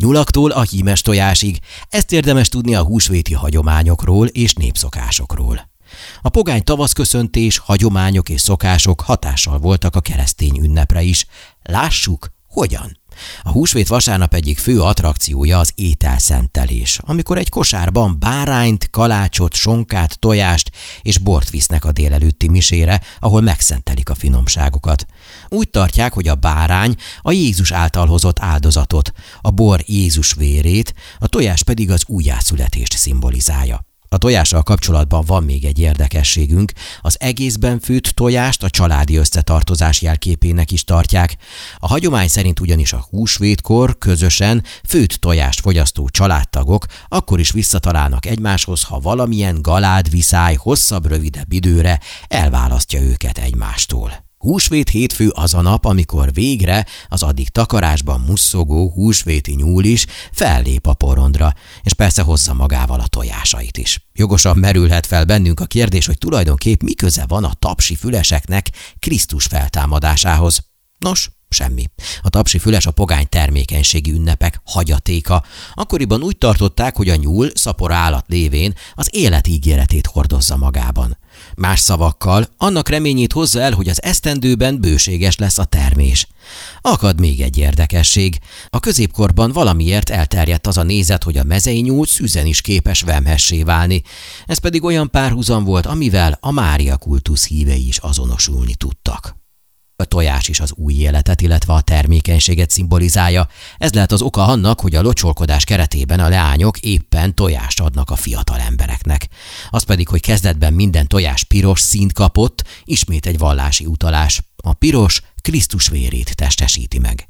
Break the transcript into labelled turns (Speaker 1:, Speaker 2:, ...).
Speaker 1: nyulaktól a hímes tojásig. Ezt érdemes tudni a húsvéti hagyományokról és népszokásokról. A pogány tavaszköszöntés, hagyományok és szokások hatással voltak a keresztény ünnepre is. Lássuk, hogyan. A húsvét vasárnap egyik fő attrakciója az ételszentelés, amikor egy kosárban bárányt, kalácsot, sonkát, tojást és bort visznek a délelőtti misére, ahol megszentelik a finomságokat. Úgy tartják, hogy a bárány a Jézus által hozott áldozatot, a bor Jézus vérét, a tojás pedig az újjászületést szimbolizálja. A tojással kapcsolatban van még egy érdekességünk, az egészben főtt tojást a családi összetartozás jelképének is tartják. A hagyomány szerint ugyanis a húsvétkor közösen főtt tojást fogyasztó családtagok akkor is visszatalálnak egymáshoz, ha valamilyen galádviszály hosszabb-rövidebb időre elválasztja őket egymástól. Húsvét hétfő az a nap, amikor végre az addig takarásban musszogó húsvéti nyúl is fellép a porondra, és persze hozza magával a tojásait is. Jogosan merülhet fel bennünk a kérdés, hogy tulajdonképp mi köze van a tapsi füleseknek Krisztus feltámadásához. Nos, semmi. A tapsi füles a pogány termékenységi ünnepek hagyatéka. Akkoriban úgy tartották, hogy a nyúl szapor állat lévén az élet ígéretét hordozza magában. Más szavakkal annak reményét hozza el, hogy az esztendőben bőséges lesz a termés. Akad még egy érdekesség. A középkorban valamiért elterjedt az a nézet, hogy a mezei nyúl szűzen is képes vemhessé válni. Ez pedig olyan párhuzam volt, amivel a Mária kultusz hívei is azonosulni tudtak. A tojás is az új életet, illetve a termékenységet szimbolizálja. Ez lehet az oka annak, hogy a locsolkodás keretében a leányok éppen tojást adnak a fiatal embereknek. Az pedig, hogy kezdetben minden tojás piros színt kapott, ismét egy vallási utalás. A piros Krisztus vérét testesíti meg.